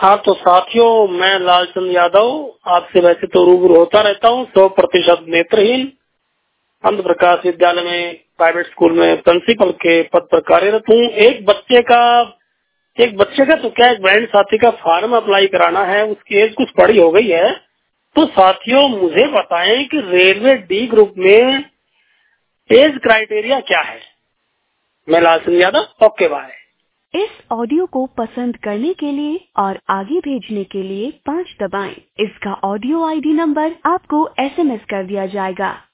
हाँ तो साथियों, मैं लालचंद यादव आपसे वैसे तो रूबरू होता रहता हूँ। 100% नेत्रहीन अंध प्रकाश विद्यालय में प्राइवेट स्कूल में प्रिंसिपल के पद पर कार्यरत हूँ। एक बच्चे का तो क्या, एक बैंड साथी का फॉर्म अप्लाई कराना है। उसकी एज कुछ बड़ी हो गई है। तो साथियों मुझे बताएं कि रेलवे डी ग्रुप में एज क्राइटेरिया क्या है। मैं लालचंद यादव, ओके बाय। इस ऑडियो को पसंद करने के लिए और आगे भेजने के लिए 5 दबाएं। इसका ऑडियो आईडी नंबर आपको SMS कर दिया जाएगा।